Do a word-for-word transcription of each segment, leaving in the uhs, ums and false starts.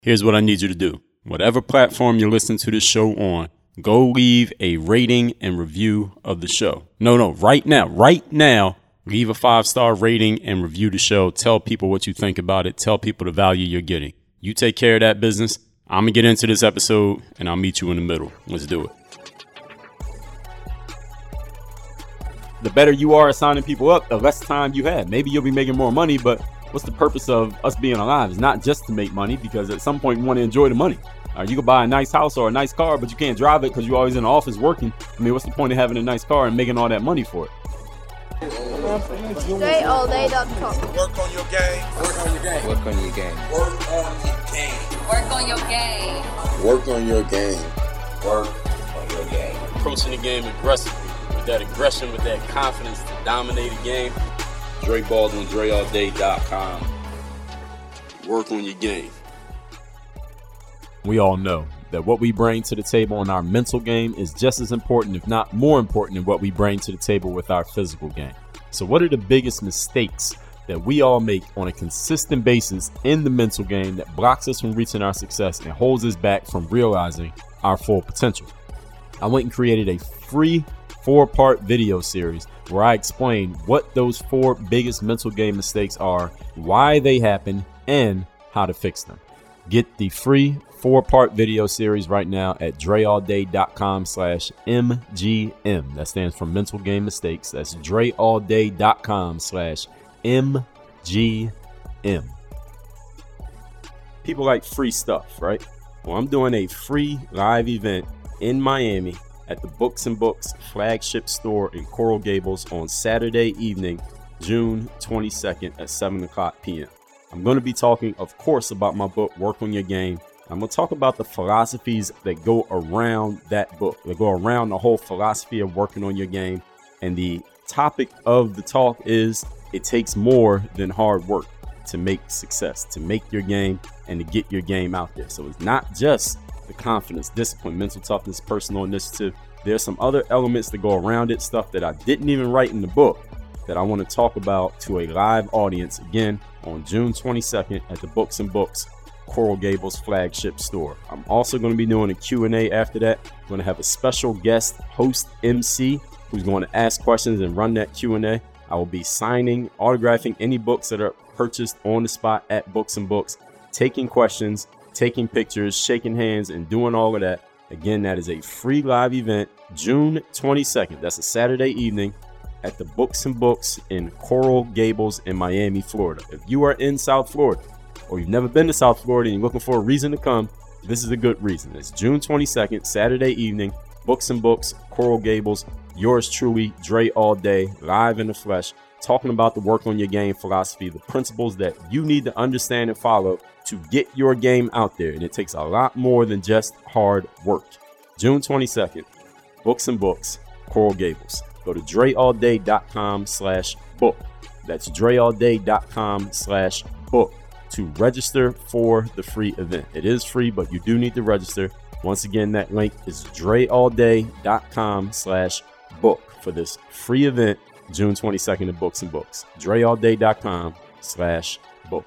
Here's what I need you to do. Whatever platform you're listening to this show on, go leave a rating and review of the show. No, no, right now, right now, leave a five-star rating and review the show. Tell people what you think about it. Tell people the value you're getting. You take care of that business. I'm going to get into this episode, and I'll meet you in the middle. Let's do it. The better you are at signing people up, the less time you have. Maybe you'll be making more money, but what's the purpose of us being alive? It's not just to make money, because at some point you want to enjoy the money. Uh, you can buy a nice house or a nice car, but you can't drive it because you're always in the office working. I mean, what's the point of having a nice car and making all that money for it? Dre All Day dot com. Work on your game. Work on your game. Work on your game. Work on your game. Work on your game. Work on your game. Work on your game. Approaching the game aggressively, with that aggression, with that confidence to dominate a game. Dre Baldwin, Dre All Day dot com. Work on your game. We all know that what we bring to the table in our mental game is just as important, if not more important, than what we bring to the table with our physical game. So what are the biggest mistakes that we all make on a consistent basis in the mental game that blocks us from reaching our success and holds us back from realizing our full potential? I went and created a free four-part video series where I explain what those four biggest mental game mistakes are, why they happen, and how to fix them. Get the free four-part video series right now at Dre All Day dot com slash M G M. That stands for Mental Game Mistakes. That's Dre All Day dot com slash M G M. People like free stuff, right? Well, I'm doing a free live event in Miami at the Books and Books flagship store in Coral Gables on Saturday evening, June twenty-second at seven o'clock p.m. I'm going to be talking, of course, about my book, Work on Your Game. I'm going to talk about the philosophies that go around that book, that go around the whole philosophy of working on your game. And the topic of the talk is it takes more than hard work to make success, to make your game and to get your game out there. So it's not just the confidence, discipline, mental toughness, personal initiative. There's some other elements that go around it, stuff that I didn't even write in the book that I want to talk about to a live audience again on June twenty-second at the Books and Books Coral Gables flagship store. I'm also going to be doing a Q and A after that. I'm going to have a special guest host M C who's going to ask questions and run that Q and A. I will be signing, autographing any books that are purchased on the spot at Books and Books, taking questions, taking pictures, shaking hands, and doing all of that. Again, that is a free live event, June twenty-second. That's a Saturday evening at the Books and Books in Coral Gables in Miami, Florida. If you are in South Florida or you've never been to South Florida and you're looking for a reason to come, this is a good reason. It's June twenty-second, Saturday evening, Books and Books, Coral Gables. Yours truly, Dre All Day, live in the flesh, talking about the work on your game philosophy, the principles that you need to understand and follow to get your game out there. And it takes a lot more than just hard work. June twenty-second, Books and Books, Coral Gables. Go to Dre All Day dot com slash book. That's Dre All Day dot com slash book to register for the free event. It is free, but you do need to register. Once again, that link is Dre All Day dot com slash book for this free event, June twenty-second at Books and Books. Dre All Day dot com slash book.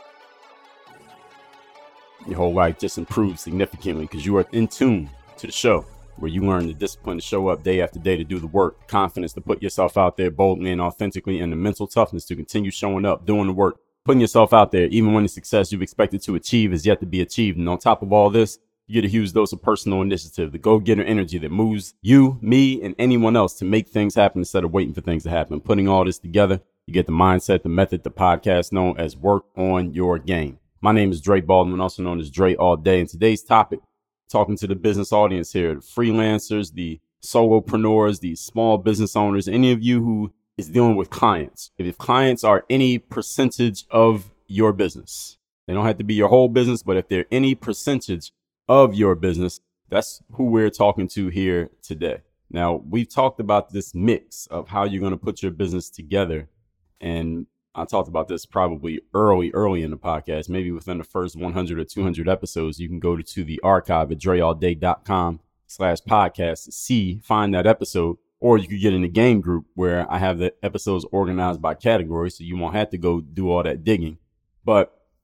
Your whole life just improves significantly because you are in tune to the show, where you learn the discipline to show up day after day to do the work, confidence to put yourself out there boldly and authentically, and the mental toughness to continue showing up, doing the work, putting yourself out there, even when the success you've expected to achieve is yet to be achieved. And on top of all this, you get a huge dose of personal initiative, the go-getter energy that moves you, me, and anyone else to make things happen instead of waiting for things to happen. Putting all this together, you get the mindset, the method, the podcast known as Work on Your Game. My name is Dre Baldwin, also known as Dre All Day. And today's topic, talking to the business audience here, the freelancers, the solopreneurs, the small business owners, any of you who is dealing with clients. If clients are any percentage of your business, they don't have to be your whole business, but if they're any percentage of your business, that's who we're talking to here today. Now, we've talked about this mix of how you're going to put your business together. And I talked about this probably early, early in the podcast, maybe within the first one hundred or two hundred episodes. You can go to, to the archive at Dre All Day dot com slash podcast to see, find that episode, or you could get in the game group where I have the episodes organized by category, so you won't have to go do all that digging. But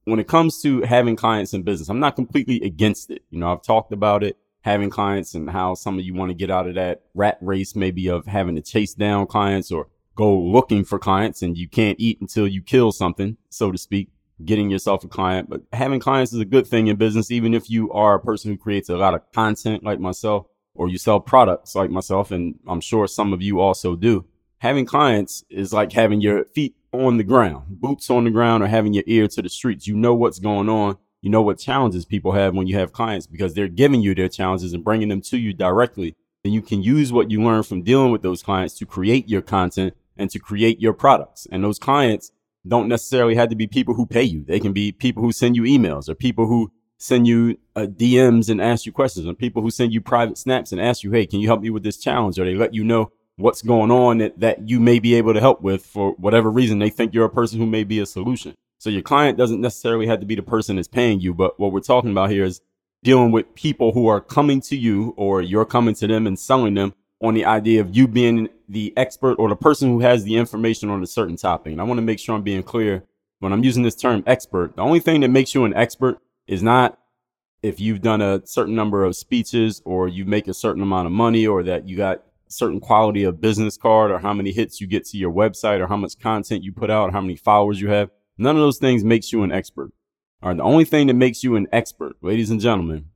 when it comes to having clients in business, I'm not completely against it. You know, I've talked about it, having clients and how some of you want to get out of that rat race, maybe of having to chase down clients or go looking for clients, and you can't eat until you kill something, so to speak, getting yourself a client. But having clients is a good thing in business, even if you are a person who creates a lot of content like myself, or you sell products like myself, and I'm sure some of you also do. Having clients is like having your feet on the ground, boots on the ground, or having your ear to the streets. You know what's going on. You know what challenges people have when you have clients, because they're giving you their challenges and bringing them to you directly. And you can use what you learn from dealing with those clients to create your content and to create your products. And those clients don't necessarily have to be people who pay you. They can be people who send you emails, or people who send you uh, D Ms and ask you questions, or people who send you private snaps and ask you, hey, can you help me with this challenge? Or they let you know what's going on that, that you may be able to help with for whatever reason. They think you're a person who may be a solution. So your client doesn't necessarily have to be the person that's paying you. But what we're talking about here is dealing with people who are coming to you, or you're coming to them and selling them on the idea of you being the expert or the person who has the information on a certain topic. And I want to make sure I'm being clear when I'm using this term expert. The only thing that makes you an expert is not if you've done a certain number of speeches, or you make a certain amount of money, or that you got certain quality of business card, or how many hits you get to your website, or how much content you put out, or how many followers you have. None of those things makes you an expert. All right, the only thing that makes you an expert, ladies and gentlemen,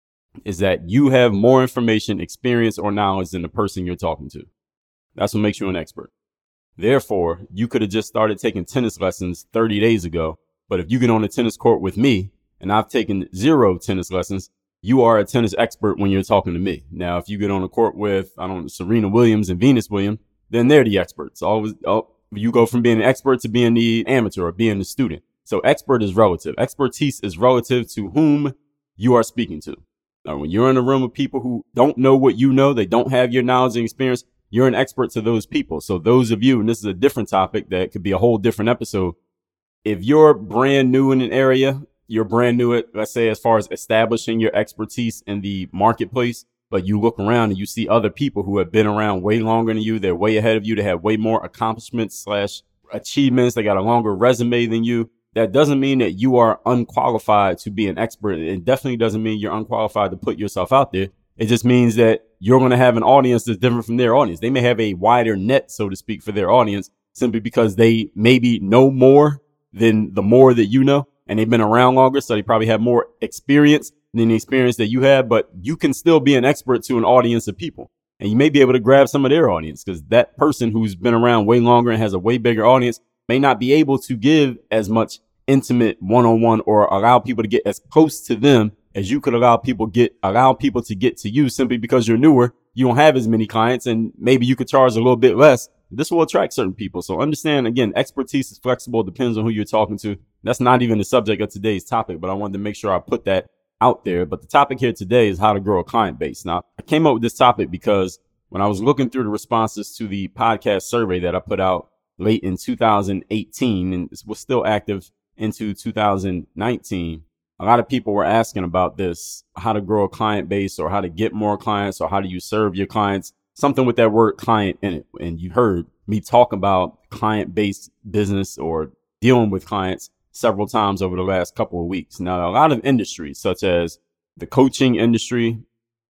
is that you have more information, experience, or knowledge than the person you're talking to. That's what makes you an expert. Therefore, you could have just started taking tennis lessons thirty days ago. But if you get on a tennis court with me and I've taken zero tennis lessons, you are a tennis expert when you're talking to me. Now, if you get on a court with, I don't know, Serena Williams and Venus Williams, then they're the experts. Always, oh, you go from being an expert to being the amateur or being the student. So expert is relative. Expertise is relative to whom you are speaking to. Now, when you're in a room with people who don't know what you know, they don't have your knowledge and experience, you're an expert to those people. So those of you, and this is a different topic that could be a whole different episode. If you're brand new in an area, you're brand new at, let's say, as far as establishing your expertise in the marketplace, but you look around and you see other people who have been around way longer than you. They're way ahead of you. They have way more accomplishments slash achievements. They got a longer resume than you. That doesn't mean that you are unqualified to be an expert. It definitely doesn't mean you're unqualified to put yourself out there. It just means that you're going to have an audience that's different from their audience. They may have a wider net, so to speak, for their audience, simply because they maybe know more than the more that you know, and they've been around longer. So they probably have more experience than the experience that you have, but you can still be an expert to an audience of people. And you may be able to grab some of their audience, because that person who's been around way longer and has a way bigger audience may not be able to give as much intimate one-on-one, or allow people to get as close to them as you could allow people get allow people to get to you, simply because you're newer. You don't have as many clients, and maybe you could charge a little bit less. This will attract certain people. So understand, again, expertise is flexible. It depends on who you're talking to. That's not even the subject of today's topic, but I wanted to make sure I put that out there. But the topic here today is how to grow a client base. Now, I came up with this topic because when I was looking through the responses to the podcast survey that I put out late in two thousand eighteen, and it was still active into two thousand nineteen, a lot of people were asking about this, how to grow a client base, or how to get more clients, or how do you serve your clients, something with that word client in it. And you heard me talk about client-based business or dealing with clients several times over the last couple of weeks. Now, a lot of industries, such as the coaching industry,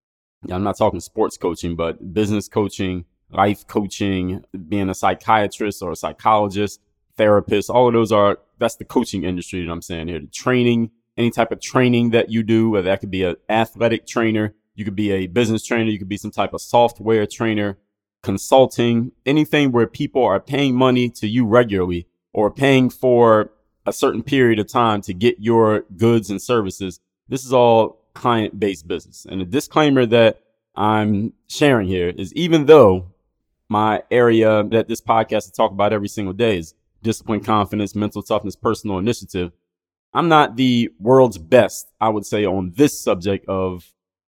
I'm not talking sports coaching, but business coaching, life coaching, being a psychiatrist or a psychologist, therapist, all of those are, that's the coaching industry that I'm saying here. The training, any type of training that you do, whether that could be an athletic trainer, you could be a business trainer, you could be some type of software trainer, consulting, anything where people are paying money to you regularly, or paying for a certain period of time to get your goods and services. This is all client-based business. And the disclaimer that I'm sharing here is, even though my area that this podcast I talk about every single day is discipline, confidence, mental toughness, personal initiative, I'm not the world's best, I would say, on this subject of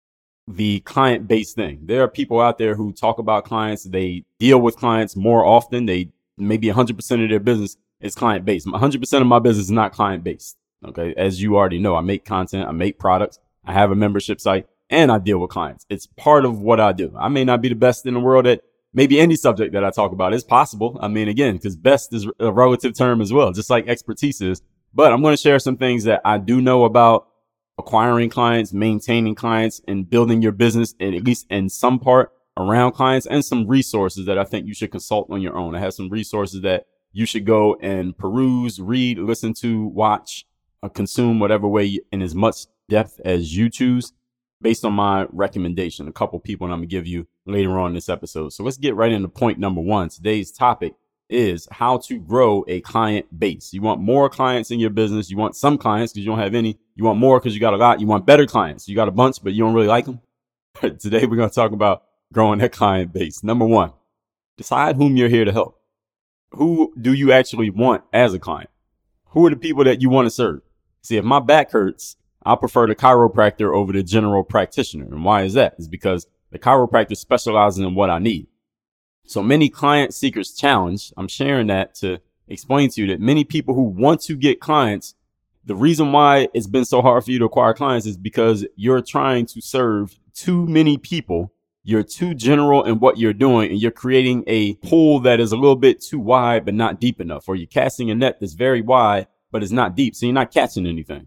the client-based thing. There are people out there who talk about clients. They deal with clients more often. They maybe one hundred percent of their business is client-based. one hundred percent of my business is not client-based. Okay. As you already know, I make content, I make products, I have a membership site, and I deal with clients. It's part of what I do. I may not be the best in the world at maybe any subject that I talk about. It's possible. I mean, again, because best is a relative term as well, just like expertise is. But I'm going to share some things that I do know about acquiring clients, maintaining clients, and building your business, and at least in some part around clients, and some resources that I think you should consult on your own. I have some resources that you should go and peruse, read, listen to, watch, or consume whatever way in as much depth as you choose based on my recommendation. A couple people I'm going to give you later on in this episode. So let's get right into point number one. Today's topic is how to grow a client base. You want more clients in your business. You want some clients because you don't have any. You want more because you got a lot. You want better clients. You got a bunch, but you don't really like them. Today, we're going to talk about growing that client base. Number one, decide whom you're here to help. Who do you actually want as a client? Who are the people that you want to serve? See, if my back hurts, I prefer the chiropractor over the general practitioner. And why is that? It's because the chiropractor specializes in what I need. So many client seekers challenge. I'm sharing that to explain to you that many people who want to get clients, the reason why it's been so hard for you to acquire clients is because you're trying to serve too many people. You're too general in what you're doing, and you're creating a pool that is a little bit too wide, but not deep enough, or you're casting a net that's very wide, but it's not deep. So you're not catching anything.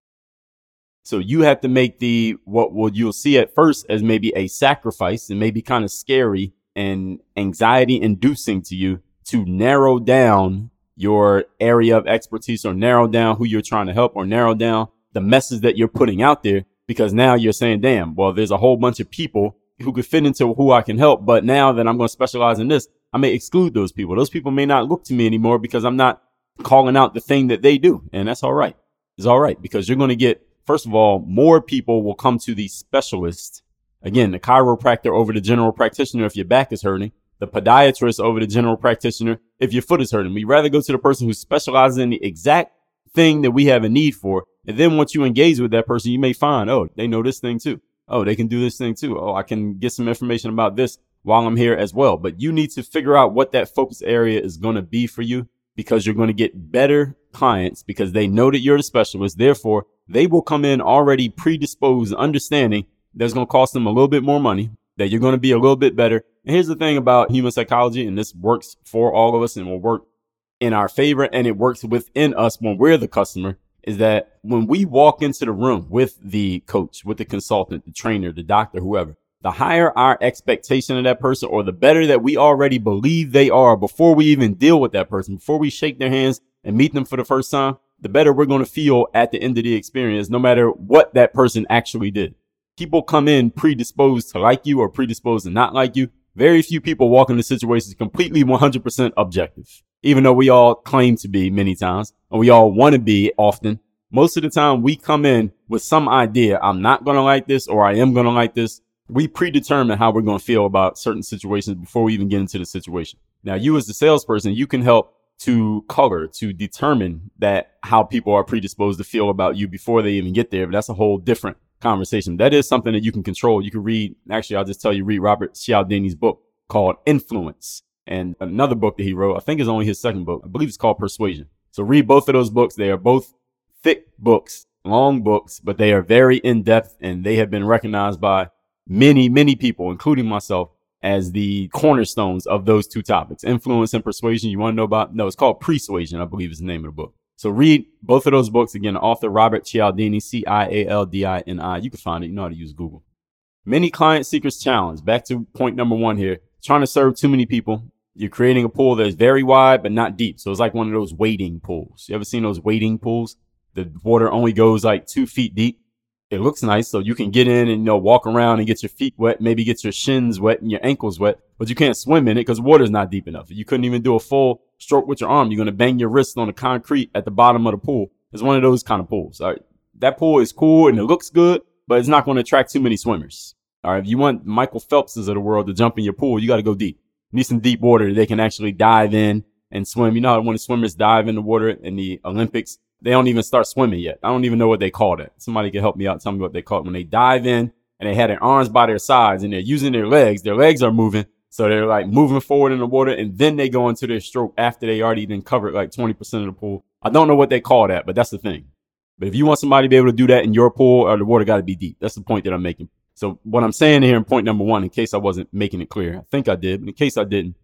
So you have to make the, what will you'll see at first as maybe a sacrifice and maybe kind of scary and anxiety inducing to you to narrow down your area of expertise, or narrow down who you're trying to help, or narrow down the message that you're putting out there, because now you're saying, damn, well, there's a whole bunch of people who could fit into who I can help. But now that I'm going to specialize in this, I may exclude those people. Those people may not look to me anymore because I'm not calling out the thing that they do. And that's all right. It's all right, because you're going to get, first of all, more people will come to the specialist. Again, the chiropractor over the general practitioner if your back is hurting, the podiatrist over the general practitioner if your foot is hurting. We'd rather go to the person who specializes in the exact thing that we have a need for. And then once you engage with that person, you may find, oh, they know this thing too. Oh, they can do this thing too. Oh, I can get some information about this while I'm here as well. But you need to figure out what that focus area is going to be for you, because you're going to get better clients because they know that you're the specialist. Therefore, they will come in already predisposed, understanding that's going to cost them a little bit more money, that you're going to be a little bit better. And here's the thing about human psychology, and this works for all of us and will work in our favor, and it works within us when we're the customer, is that when we walk into the room with the coach, with the consultant, the trainer, the doctor, whoever, the higher our expectation of that person, or the better that we already believe they are before we even deal with that person, before we shake their hands and meet them for the first time, the better we're going to feel at the end of the experience, no matter what that person actually did. People come in predisposed to like you or predisposed to not like you. Very few people walk into situations completely one hundred percent objective, even though we all claim to be many times, and we all want to be often. Most of the time we come in with some idea, I'm not going to like this, or I am going to like this. We predetermine how we're going to feel about certain situations before we even get into the situation. Now, you as the salesperson, you can help to color, to determine that how people are predisposed to feel about you before they even get there. But that's a whole different conversation. That is something that you can control. You can read, actually, I'll just tell you, read Robert Cialdini's book called Influence, and another book that he wrote, I think is only his second book. I believe it's called Persuasion. So read both of those books. They are both thick books, long books, but they are very in-depth, and they have been recognized by many, many people, including myself, as the cornerstones of those two topics, influence and persuasion. You want to know about? No, it's called Persuasion, I believe is the name of the book. So read both of those books. Again, author Robert Cialdini, C I A L D I N I. You can find it. You know how to use Google. Many client seekers challenge. Back to point number one here. Trying to serve too many people. You're creating a pool that is very wide, but not deep. So it's like one of those wading pools. You ever seen those wading pools? The water only goes like two feet deep. It looks nice, so you can get in and, you know, walk around and get your feet wet, maybe get your shins wet and your ankles wet, but you can't swim in it because water's not deep enough. You couldn't even do a full stroke with your arm. You're going to bang your wrist on the concrete at the bottom of the pool. It's one of those kind of pools. All right. That pool is cool and it looks good, but it's not going to attract too many swimmers. All right. If you want Michael Phelps's of the world to jump in your pool, you got to go deep. You need some deep water that they can actually dive in and swim. You know how when the swimmers dive in the water in the Olympics, they don't even start swimming yet. I don't even know what they call that. Somebody can help me out. Tell me what they call it. When they dive in and they have their arms by their sides and they're using their legs, their legs are moving. So they're like moving forward in the water, and then they go into their stroke after they already then covered like twenty percent of the pool. I don't know what they call that, but that's the thing. But if you want somebody to be able to do that in your pool, or the water got to be deep. That's the point that I'm making. So what I'm saying here in point number one, in case I wasn't making it clear, I think I did, but in case I didn't,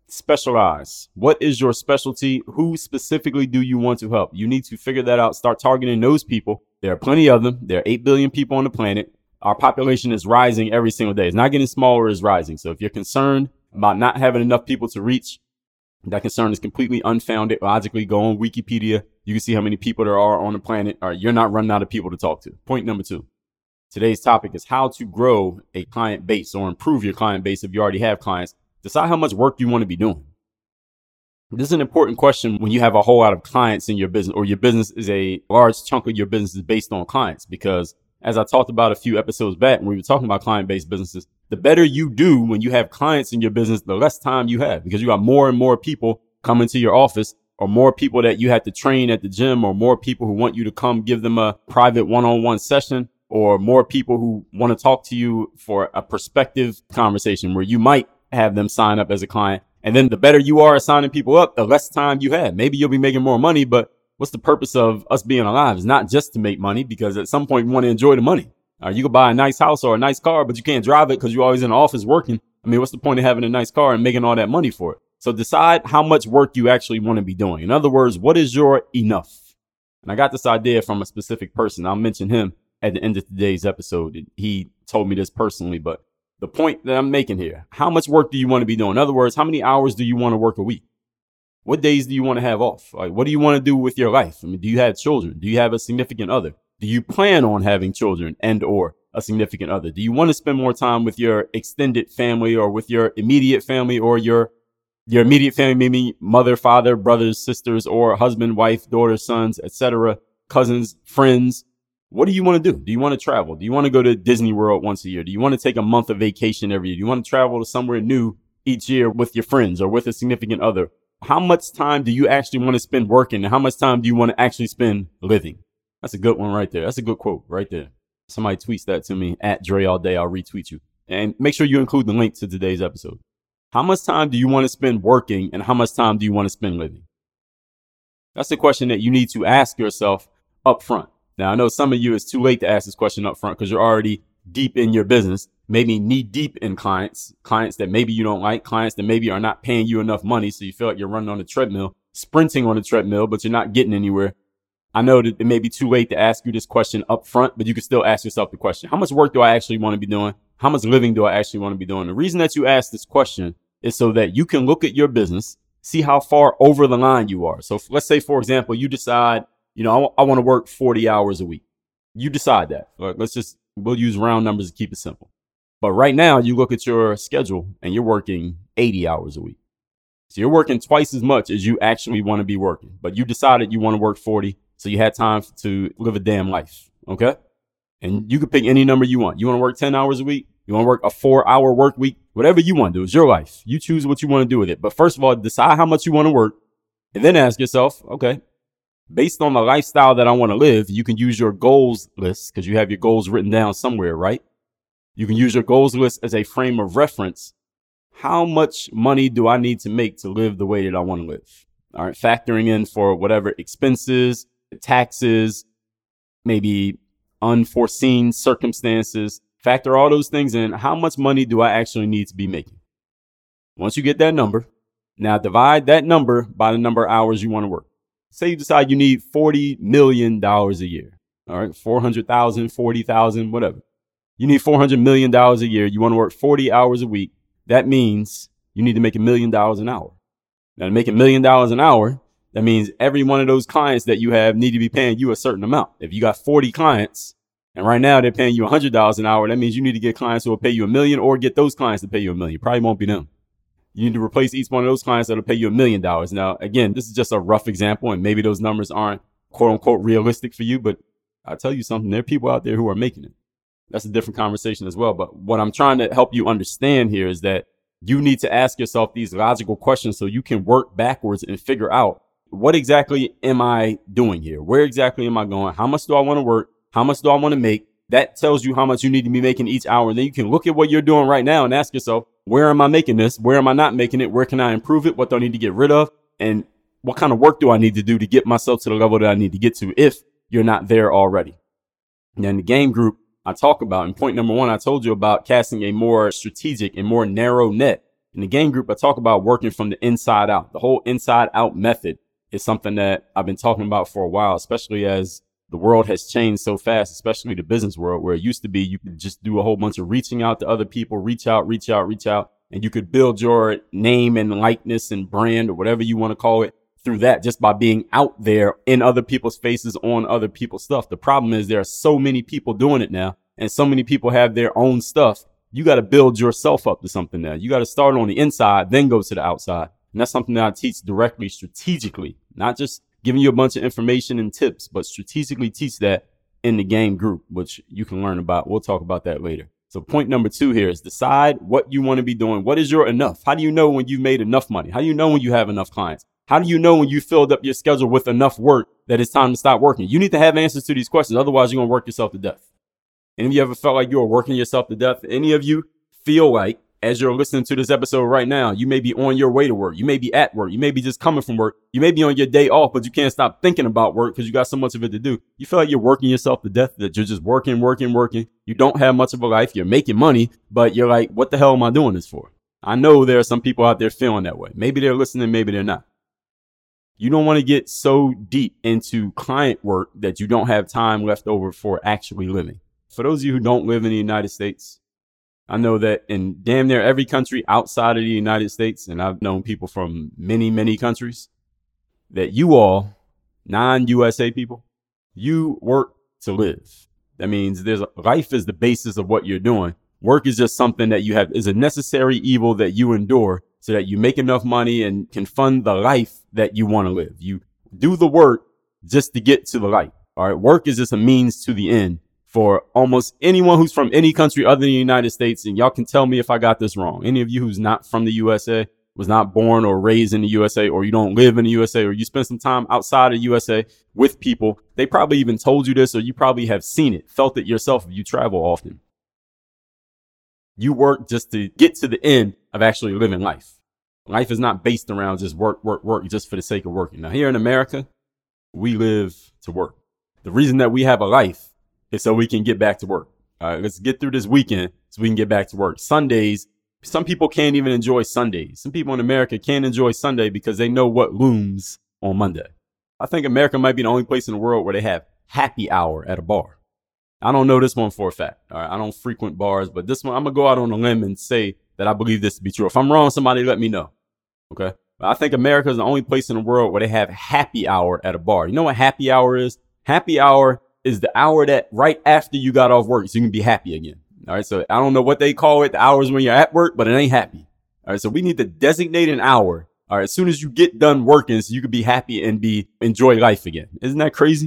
Specialize. What is your specialty? Who specifically do you want to help? You need to figure that out. Start targeting those people. There are plenty of them. There are eight billion people on the planet. Our population is rising every single day. It's not getting smaller, it's rising. So if you're concerned about not having enough people to reach, that concern is completely unfounded. Logically, go on Wikipedia. You can see how many people there are on the planet. All right, you're not running out of people to talk to. Point number two. Today's topic is how to grow a client base or improve your client base if you already have clients. Decide how much work you want to be doing. This is an important question when you have a whole lot of clients in your business, or your business is a large chunk of your business is based on clients. Because as I talked about a few episodes back when we were talking about client-based businesses, the better you do when you have clients in your business, the less time you have, because you got more and more people coming to your office, or more people that you have to train at the gym, or more people who want you to come give them a private one-on-one session, or more people who want to talk to you for a prospective conversation where you might have them sign up as a client. And then the better you are at signing people up, the less time you have. Maybe you'll be making more money, but what's the purpose of us being alive? It's not just to make money, because at some point you want to enjoy the money. Uh, you can buy a nice house or a nice car, but you can't drive it because you're always in the office working. I mean, what's the point of having a nice car and making all that money for it? So decide how much work you actually want to be doing. In other words, what is your enough? And I got this idea from a specific person. I'll mention him at the end of today's episode. He told me this personally, but the point that I'm making here, how much work do you want to be doing? In other words, how many hours do you want to work a week? What days do you want to have off? Like, what do you want to do with your life? I mean, do you have children? Do you have a significant other? Do you plan on having children and or a significant other? Do you want to spend more time with your extended family, or with your immediate family, or your your immediate family, maybe mother, father, brothers, sisters, or husband, wife, daughter, sons, et cetera, cousins, friends? What do you want to do? Do you want to travel? Do you want to go to Disney World once a year? Do you want to take a month of vacation every year? Do you want to travel to somewhere new each year with your friends or with a significant other? How much time do you actually want to spend working, and how much time do you want to actually spend living? That's a good one right there. That's a good quote right there. Somebody tweets that to me at Dre All Day. I'll retweet you. And make sure you include the link to today's episode. How much time do you want to spend working, and how much time do you want to spend living? That's a question that you need to ask yourself up front. Now, I know some of you, it's too late to ask this question up front because you're already deep in your business, maybe knee deep in clients, clients that maybe you don't like, clients that maybe are not paying you enough money. So you feel like you're running on a treadmill, sprinting on a treadmill, but you're not getting anywhere. I know that it may be too late to ask you this question up front, but you can still ask yourself the question: how much work do I actually want to be doing? How much living do I actually want to be doing? The reason that you ask this question is so that you can look at your business, see how far over the line you are. So let's say, for example, you decide, you know, I, I want to work forty hours a week. You decide that. Let's just, we'll use round numbers to keep it simple. But right now you look at your schedule and you're working eighty hours a week. So you're working twice as much as you actually want to be working, but you decided you want to work forty. So you had time to live a damn life. Okay. And you can pick any number you want. You want to work ten hours a week? You want to work a four hour work week? Whatever you want to do. It's your life. You choose what you want to do with it. But first of all, decide how much you want to work, and then ask yourself, okay, based on the lifestyle that I want to live, you can use your goals list, because you have your goals written down somewhere, right? You can use your goals list as a frame of reference. How much money do I need to make to live the way that I want to live? All right. Factoring in for whatever expenses, taxes, maybe unforeseen circumstances. Factor all those things in. How much money do I actually need to be making? Once you get that number, now divide that number by the number of hours you want to work. Say you decide you need forty million dollars a year. All right. four hundred thousand, forty thousand, whatever. You need four hundred million dollars a year. You want to work forty hours a week. That means you need to make a million dollars an hour. Now, to make a million dollars an hour, that means every one of those clients that you have need to be paying you a certain amount. If you got forty clients and right now they're paying you one hundred dollars an hour, that means you need to get clients who will pay you a million, or get those clients to pay you a million. Probably won't be them. You need to replace each one of those clients that'll pay you a million dollars. Now, again, this is just a rough example, and maybe those numbers aren't quote unquote realistic for you, but I'll tell you something. There are people out there who are making it. That's a different conversation as well. But what I'm trying to help you understand here is that you need to ask yourself these logical questions so you can work backwards and figure out, what exactly am I doing here? Where exactly am I going? How much do I want to work? How much do I want to make? That tells you how much you need to be making each hour. And then you can look at what you're doing right now and ask yourself, where am I making this? Where am I not making it? Where can I improve it? What do I need to get rid of? And what kind of work do I need to do to get myself to the level that I need to get to if you're not there already? And in the game group, I talk about, in point number one, I told you about casting a more strategic and more narrow net. In the game group, I talk about working from the inside out. The whole inside out method is something that I've been talking about for a while, especially as the world has changed so fast, especially the business world, where it used to be you could just do a whole bunch of reaching out to other people, reach out, reach out, reach out, and you could build your name and likeness and brand or whatever you want to call it through that just by being out there in other people's faces on other people's stuff. The problem is there are so many people doing it now, and so many people have their own stuff. You got to build yourself up to something now. You got to start on the inside, then go to the outside. And that's something that I teach directly, strategically, not just giving you a bunch of information and tips, but strategically teach that in the game group, which you can learn about. We'll talk about that later. So point number two here is decide what you want to be doing. What is your enough? How do you know when you've made enough money? How do you know when you have enough clients? How do you know when you filled up your schedule with enough work that it's time to stop working? You need to have answers to these questions. Otherwise, you're going to work yourself to death. Any of you ever felt like you were working yourself to death? Any of you feel like, as you're listening to this episode right now, you may be on your way to work. You may be at work. You may be just coming from work. You may be on your day off, but you can't stop thinking about work because you got so much of it to do. You feel like you're working yourself to death, that you're just working, working, working. You don't have much of a life. You're making money, but you're like, what the hell am I doing this for? I know there are some people out there feeling that way. Maybe they're listening, maybe they're not. You don't want to get so deep into client work that you don't have time left over for actually living. For those of you who don't live in the United States, I know that in damn near every country outside of the United States, and I've known people from many, many countries, that you all, non-U S A people, you work to live. That means there's a, life is the basis of what you're doing. Work is just something that you have, is a necessary evil that you endure so that you make enough money and can fund the life that you want to live. You do the work just to get to the light. All right. Work is just a means to the end for almost anyone who's from any country other than the United States. And y'all can tell me if I got this wrong. Any of you who's not from the U S A, was not born or raised in the U S A, or you don't live in the U S A, or you spend some time outside of the U S A with people, they probably even told you this, or you probably have seen it, felt it yourself if you travel often. You work just to get to the end of actually living life. Life is not based around just work, work, work, just for the sake of working. Now, here in America, we live to work. The reason that we have a life is so we can get back to work. All right, let's get through this weekend so we can get back to work. Sundays, some people can't even enjoy Sundays. Some people in America can't enjoy Sunday because they know what looms on Monday. I think America might be the only place in the world where they have happy hour at a bar. I don't know this one for a fact. All right, I don't frequent bars, but this one, I'm going to go out on a limb and say that I believe this to be true. If I'm wrong, somebody let me know. Okay. But I think America is the only place in the world where they have happy hour at a bar. You know what happy hour is? Happy hour is the hour that right after you got off work so you can be happy again. All right. So I don't know what they call it, the hours when you're at work, but it ain't happy. All right. So we need to designate an hour. All right. As soon as you get done working, so you can be happy and be enjoy life again. Isn't that crazy?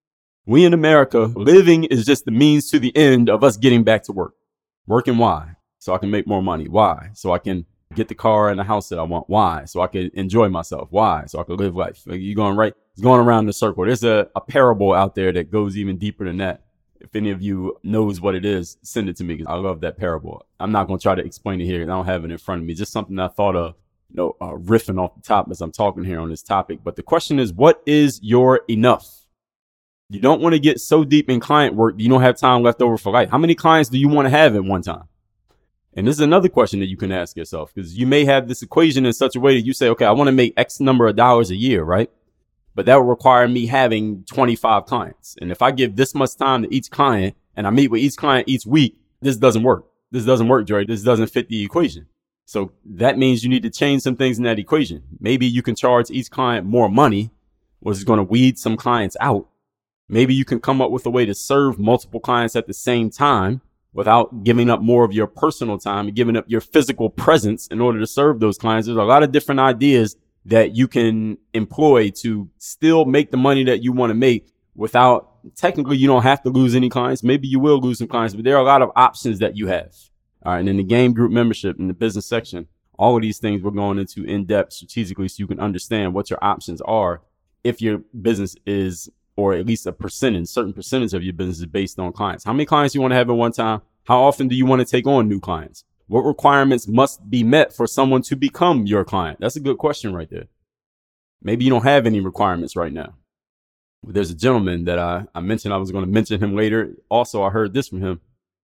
We in America, living is just the means to the end of us getting back to work. Working why? So I can make more money. Why? So I can get the car and the house that I want. Why? So I can enjoy myself. Why? So I can live life. Like you're going right. It's going around the circle. There's a, a parable out there that goes even deeper than that. If any of you knows what it is, send it to me. I love that parable. I'm not going to try to explain it here. I don't have it in front of me. Just something I thought of, you know, uh, riffing off the top as I'm talking here on this topic. But the question is, what is your enough? You don't want to get so deep in client work that you don't have time left over for life. How many clients do you want to have at one time? And this is another question that you can ask yourself, because you may have this equation in such a way that you say, okay, I want to make X number of dollars a year, right? But that would require me having twenty-five clients. And if I give this much time to each client and I meet with each client each week, this doesn't work. This doesn't work, Jory. This doesn't fit the equation. So that means you need to change some things in that equation. Maybe you can charge each client more money, which is going to weed some clients out. Maybe you can come up with a way to serve multiple clients at the same time without giving up more of your personal time and giving up your physical presence in order to serve those clients. There's a lot of different ideas that you can employ to still make the money that you want to make without, technically, you don't have to lose any clients. Maybe you will lose some clients, but there are a lot of options that you have. All right. And in the game group membership, in the business section, all of these things we're going into in depth strategically so you can understand what your options are if your business is, or at least a percentage, certain percentage of your business is based on clients. How many clients you want to have at one time? How often do you want to take on new clients? What requirements must be met for someone to become your client? That's a good question right there. Maybe you don't have any requirements right now. There's a gentleman that I, I mentioned, I was going to mention him later. Also, I heard this from him.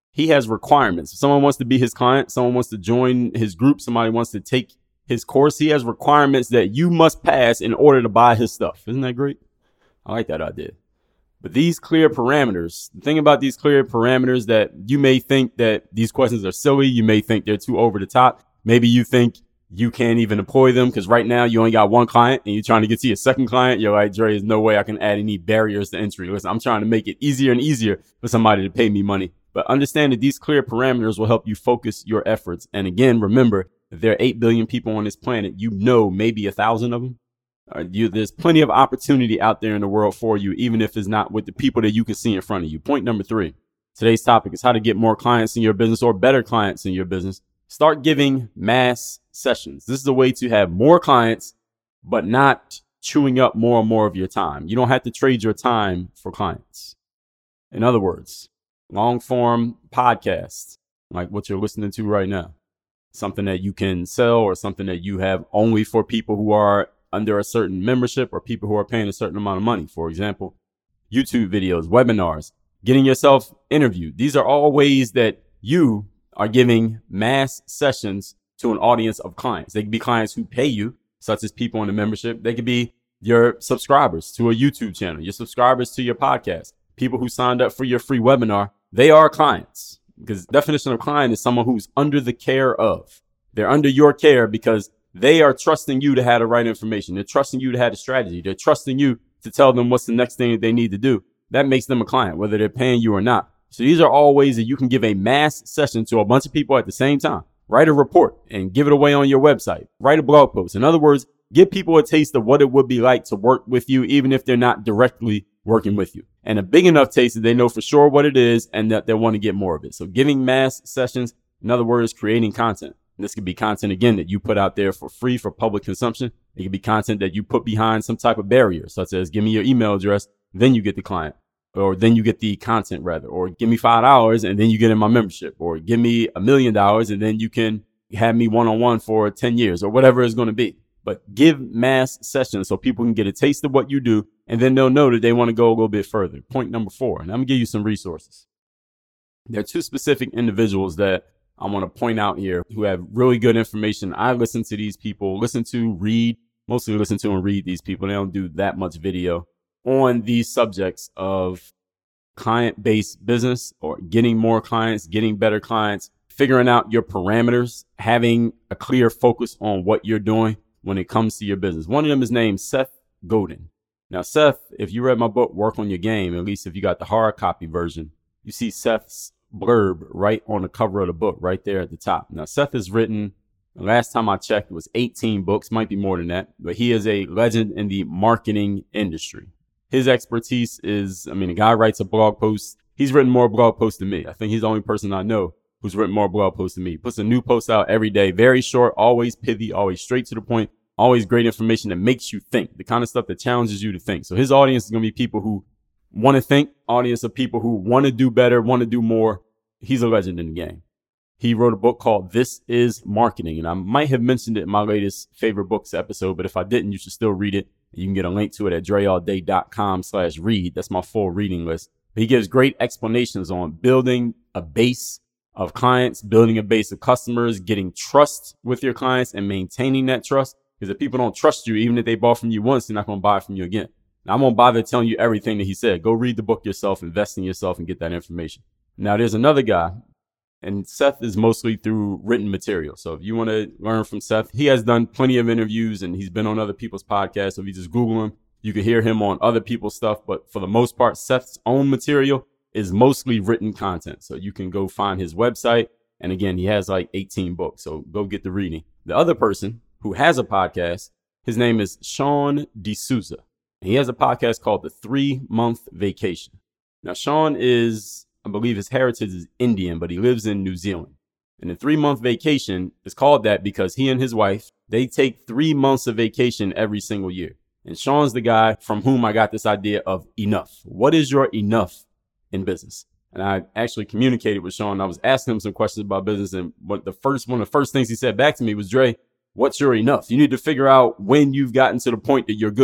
he has requirements. If someone wants to be his client, someone wants to join his group, somebody wants to take his course, he has requirements that you must pass in order to buy his stuff. Isn't that great? I like that idea. But these clear parameters, the thing about these clear parameters that you may think that these questions are silly. You may think they're too over the top. Maybe you think you can't even employ them because right now you only got one client and you're trying to get to your second client. You're like, Dre, there's no way I can add any barriers to entry. Listen, I'm trying to make it easier and easier for somebody to pay me money. But understand that these clear parameters will help you focus your efforts. And again, remember, if there are eight billion people on this planet, you know maybe a thousand of them. Uh, you, there's plenty of opportunity out there in the world for you, even if it's not with the people that you can see in front of you. Point number three. Today's topic is how to get more clients in your business or better clients in your business. Start giving mass sessions. This is a way to have more clients, but not chewing up more and more of your time. You don't have to trade your time for clients. In other words, long form podcasts, like what you're listening to right now, something that you can sell or something that you have only for people who are under a certain membership or people who are paying a certain amount of money. For example, YouTube videos, webinars, getting yourself interviewed. These are all ways that you are giving mass sessions to an audience of clients. They could be clients who pay you, such as people in the membership. They could be your subscribers to a YouTube channel, your subscribers to your podcast, people who signed up for your free webinar. They are clients, because the definition of client is someone who's under the care of. They're under your care because they are trusting you to have the right information. They're trusting you to have the strategy. They're trusting you to tell them what's the next thing that they need to do. That makes them a client, whether they're paying you or not. So these are all ways that you can give a mass session to a bunch of people at the same time. Write a report and give it away on your website. Write a blog post. In other words, give people a taste of what it would be like to work with you, even if they're not directly working with you. And a big enough taste that they know for sure what it is and that they want to get more of it. So giving mass sessions, in other words, creating content. And this could be content, again, that you put out there for free for public consumption. It could be content that you put behind some type of barrier, such as give me your email address, then you get the client, or then you get the content rather, or give me five dollars and then you get in my membership, or give me a million dollars and then you can have me one-on-one for ten years or whatever it's going to be. But give mass sessions so people can get a taste of what you do, and then they'll know that they want to go a little bit further. Point number four, and I'm going to give you some resources. There are two specific individuals that I want to point out here who have really good information. I listen to these people, listen to, read, mostly listen to and read these people. They don't do that much video on these subjects of client-based business or getting more clients, getting better clients, figuring out your parameters, having a clear focus on what you're doing when it comes to your business. One of them is named Seth Godin. Now, Seth, if you read my book, Work on Your Game, at least if you got the hard copy version, you see Seth's blurb right on the cover of the book, right there at the top. Now, Seth has written, the last time I checked, it was eighteen books, might be more than that, but he is a legend in the marketing industry. His expertise is, I mean, the guy writes a blog post. He's written more blog posts than me. I think he's the only person I know who's written more blog posts than me. He puts a new post out every day, very short, always pithy, always straight to the point, always great information that makes you think, the kind of stuff that challenges you to think. So his audience is going to be people who want to think, audience of people who want to do better, want to do more. He's a legend in the game. He wrote a book called This Is Marketing, and I might have mentioned it in my latest favorite books episode, but if I didn't, you should still read it. You can get a link to it at dreallday.com slash read. That's my full reading list. He gives great explanations on building a base of clients, building a base of customers, getting trust with your clients and maintaining that trust. Because if people don't trust you, even if they bought from you once, they're not going to buy from you again. Now, I won't bother telling you everything that he said. Go read the book yourself, invest in yourself, and get that information. Now, there's another guy, and Seth is mostly through written material. So if you want to learn from Seth, he has done plenty of interviews, and he's been on other people's podcasts. So if you just Google him, you can hear him on other people's stuff. But for the most part, Seth's own material is mostly written content. So you can go find his website. And again, he has like eighteen books. So go get the reading. The other person who has a podcast, his name is Sean D'Souza. And he has a podcast called The Three Month Vacation. Now, Sean is, I believe his heritage is Indian, but he lives in New Zealand. And the three month vacation is called that because he and his wife, they take three months of vacation every single year. And Sean's the guy from whom I got this idea of enough. What is your enough in business? And I actually communicated with Sean. I was asking him some questions about business. And what the first, one of the first things he said back to me was, Dre, what's your enough? You need to figure out when you've gotten to the point that you're good.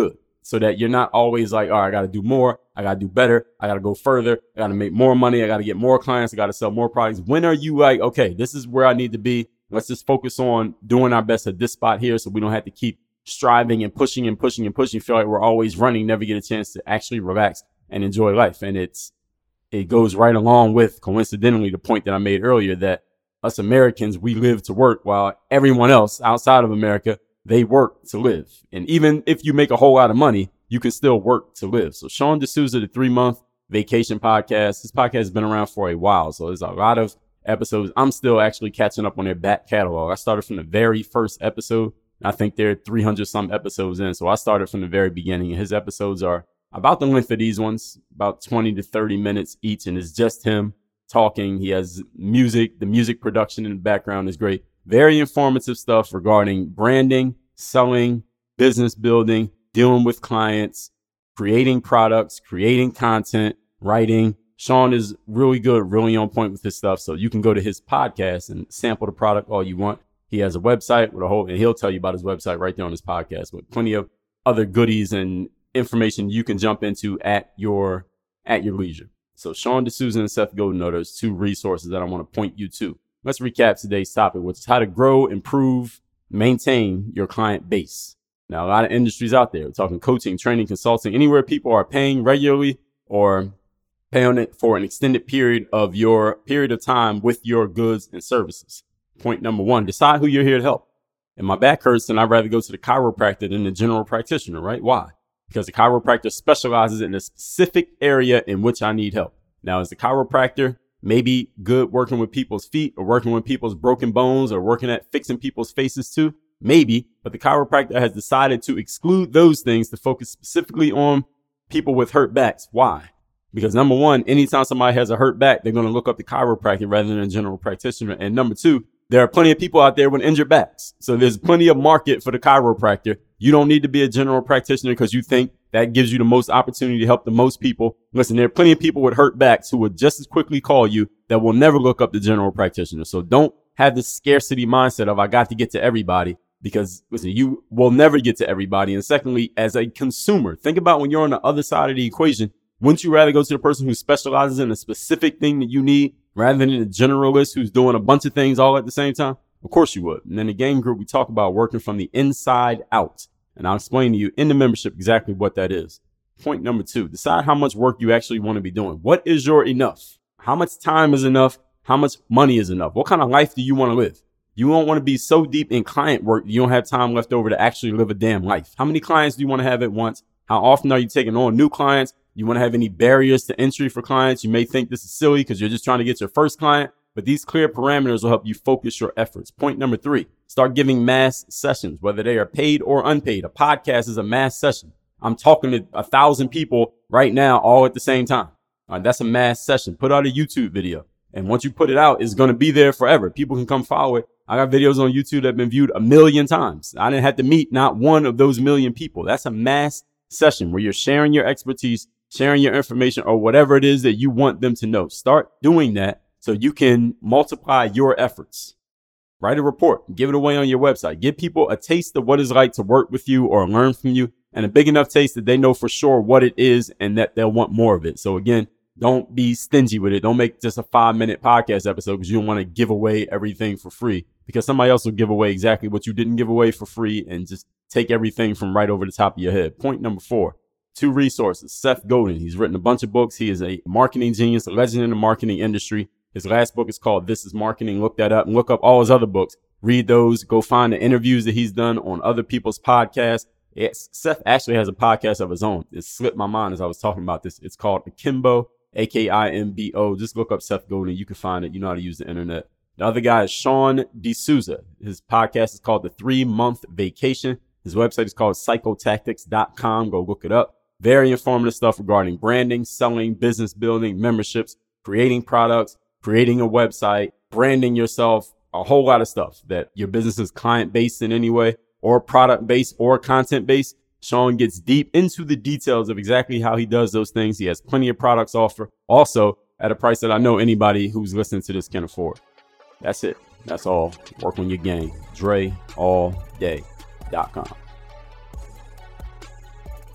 so that you're not always like, all right, I got to do more. I got to do better. I got to go further. I got to make more money. I got to get more clients. I got to sell more products. When are you like, okay, this is where I need to be. Let's just focus on doing our best at this spot here so we don't have to keep striving and pushing and pushing and pushing. Feel like we're always running, never get a chance to actually relax and enjoy life. And it's it goes right along with, coincidentally, the point that I made earlier that us Americans, we live to work while everyone else outside of America, they work to live. And even if you make a whole lot of money, you can still work to live. So Sean D'Souza, the three-month vacation podcast, this podcast has been around for a while. So there's a lot of episodes. I'm still actually catching up on their back catalog. I started from the very first episode. I think they're three hundred some episodes in. So I started from the very beginning. And his episodes are about the length of these ones, about twenty to thirty minutes each. And it's just him talking. He has music. The music production in the background is great. Very informative stuff regarding branding, selling, business building, dealing with clients, creating products, creating content, writing. Sean is really good, really on point with his stuff. So you can go to his podcast and sample the product all you want. He has a website with a whole, and he'll tell you about his website right there on his podcast with plenty of other goodies and information you can jump into at your, at your leisure. So Sean D'Souza and Seth Godin are those two resources that I want to point you to. Let's recap today's topic, which is how to grow, improve, maintain your client base. Now, a lot of industries out there, we're talking coaching, training, consulting, anywhere people are paying regularly or paying it for an extended period of your period of time with your goods and services. Point number one, decide who you're here to help. If my back hurts, then I'd rather go to the chiropractor than the general practitioner, right? Why? Because the chiropractor specializes in a specific area in which I need help. Now, is the chiropractor maybe good working with people's feet or working with people's broken bones or working at fixing people's faces too? Maybe, but the chiropractor has decided to exclude those things to focus specifically on people with hurt backs. Why? Because number one, anytime somebody has a hurt back, they're going to look up the chiropractor rather than a general practitioner. And number two, there are plenty of people out there with injured backs. So there's plenty of market for the chiropractor. You don't need to be a general practitioner because you think that gives you the most opportunity to help the most people. Listen, there are plenty of people with hurt backs who would just as quickly call you that will never look up the general practitioner. So don't have this scarcity mindset of I got to get to everybody, because listen, you will never get to everybody. And secondly, as a consumer, think about when you're on the other side of the equation. Wouldn't you rather go to the person who specializes in a specific thing that you need rather than a generalist who's doing a bunch of things all at the same time? Of course you would. And in the game group, we talk about working from the inside out. And I'll explain to you in the membership exactly what that is. Point number two, decide how much work you actually want to be doing. What is your enough? How much time is enough? How much money is enough? What kind of life do you want to live? You don't want to be so deep in client work that you don't have time left over to actually live a damn life. How many clients do you want to have at once? How often are you taking on new clients? You want to have any barriers to entry for clients? You may think this is silly because you're just trying to get your first client, but these clear parameters will help you focus your efforts. Point number three, start giving mass sessions, whether they are paid or unpaid. A podcast is a mass session. I'm talking to a thousand people right now, all at the same time. All right, that's a mass session. Put out a YouTube video. And once you put it out, it's going to be there forever. People can come follow it. I got videos on YouTube that have been viewed a million times. I didn't have to meet not one of those million people. That's a mass session where you're sharing your expertise, sharing your information, or whatever it is that you want them to know. Start doing that so you can multiply your efforts. Write a report, give it away on your website. Give people a taste of what it's like to work with you or learn from you, and a big enough taste that they know for sure what it is and that they'll want more of it. So again, don't be stingy with it. Don't make just a five minute podcast episode because you don't want to give away everything for free, because somebody else will give away exactly what you didn't give away for free and just take everything from right over the top of your head. Point number four, two resources. Seth Godin. He's written a bunch of books. He is a marketing genius, a legend in the marketing industry. His last book is called This is Marketing. Look that up and look up all his other books. Read those. Go find the interviews that he's done on other people's podcasts. It's, Seth actually has a podcast of his own. It slipped my mind as I was talking about this. It's called Akimbo, A K I M B O. Just look up Seth Godin. You can find it. You know how to use the internet. The other guy is Sean D'Souza. His podcast is called The Three-Month Vacation. His website is called psychotactics dot com. Go look it up. Very informative stuff regarding branding, selling, business building, memberships, creating products, creating a website, branding yourself, a whole lot of stuff that your business is client-based in any way, or product-based or content-based. Sean gets deep into the details of exactly how he does those things. He has plenty of products offer, also at a price that I know anybody who's listening to this can afford. That's it. That's all. Work on your game. Dre all day dot com.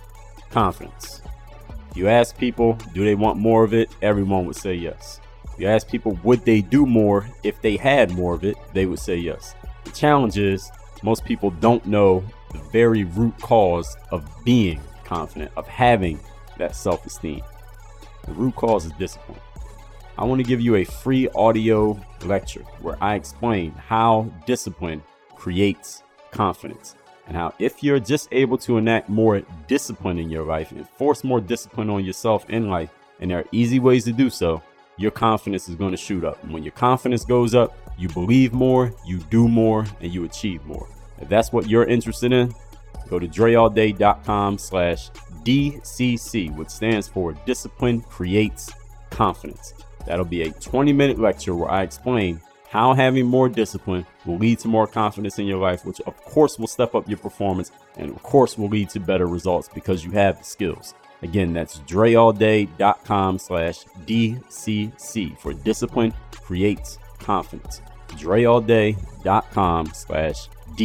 confidence. If you ask people, do they want more of it? Everyone would say yes. If you ask people, would they do more if they had more of it? They would say yes. The challenge is most people don't know the very root cause of being confident, of having that self-esteem. The root cause is discipline. I want to give you a free audio lecture where I explain how discipline creates confidence, and how if you're just able to enact more discipline in your life and force more discipline on yourself in life, and there are easy ways to do so, your confidence is going to shoot up. And when your confidence goes up, you believe more, you do more, and you achieve more. If that's what you're interested in, go to dreallday.com slash DCC, which stands for Discipline Creates Confidence. That'll be a twenty minute lecture where I explain how having more discipline will lead to more confidence in your life, which of course will step up your performance and of course will lead to better results because you have the skills. Again, that's dreallday.com slash DCC for Discipline Creates Confidence. dreallday.com slash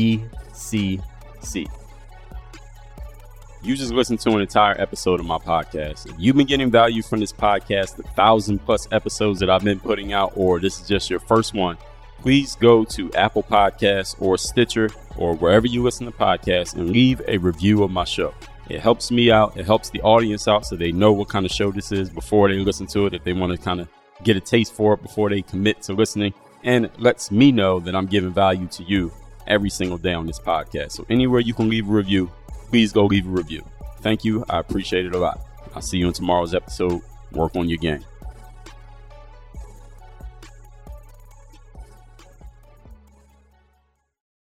DCC. You just listened to an entire episode of my podcast. If you've been getting value from this podcast, the thousand plus episodes that I've been putting out, or this is just your first one, please go to Apple Podcasts or Stitcher or wherever you listen to podcasts and leave a review of my show. It helps me out. It helps the audience out so they know what kind of show this is before they listen to it, if they want to kind of get a taste for it before they commit to listening. And it lets me know that I'm giving value to you every single day on this podcast. So anywhere you can leave a review, please go leave a review. Thank you. I appreciate it a lot. I'll see you in tomorrow's episode. Work on your game.